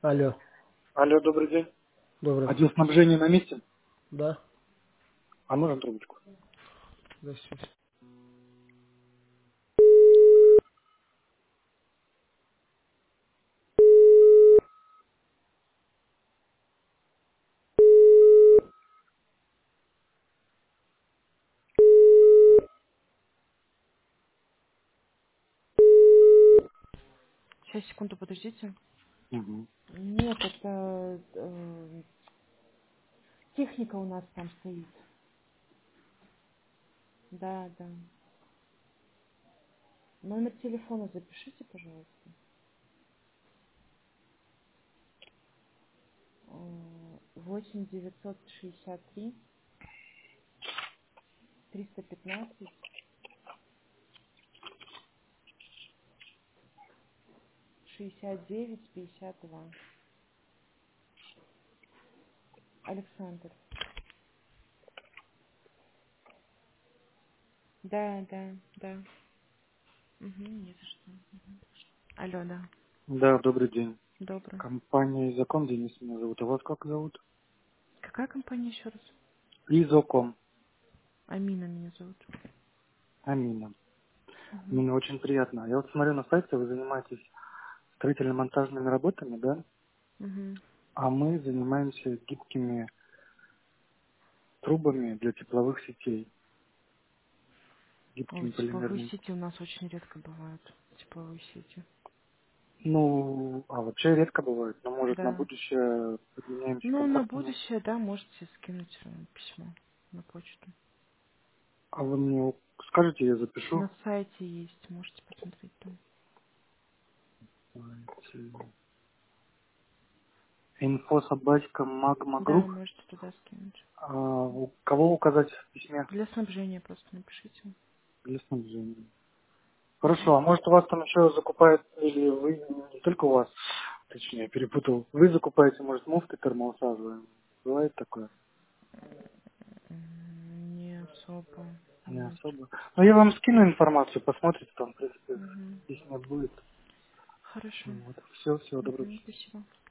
Алло, Алло, добрый день. добрый. Отдел снабжения на месте? Да? А можно трубочку? Здравствуйте. Сейчас, секунду, подождите. Угу. Нет, это техника у нас там стоит. Да, да. Номер телефона запишите, пожалуйста. 8 963 315 69 52. Александр. Да, да, да. Угу, не за что. Алло, да. Да, добрый день. Добрый. Компания Изоком, Денис меня зовут. А вас как зовут? Какая компания еще раз? Изоком. Амина меня зовут. Амина. Угу. Амина, очень приятно. Я вот смотрю на сайте, вы занимаетесь строительно-монтажными работами, да? Угу. А мы занимаемся гибкими трубами для тепловых сетей. Ой, Гибкими тепловые полимерными. сети у нас очень редко бывают. Тепловые сети. Ну, а вообще редко бывает. Но может на Да. будущее поменяемся Ну, на контактами. будущее, да, можете скинуть письмо на почту. А вы мне скажете, я запишу. На сайте есть, можете посмотреть там. Инфо собачка Магма Да, Групп. можете туда скинуть. У кого указать в письме Для снабжения просто напишите. для снабжения? Хорошо, Мгм. а может у вас там еще закупают, или вы, не только у вас, точнее, перепутал, вы закупаете, может, муфты термоусаживаемые? Бывает такое? Не особо, Не нет. особо. Но я вам скину информацию, посмотрите, там, в принципе, Мгм. письма будет. Хорошо. Вот. Все, всего доброго. Мгм, спасибо.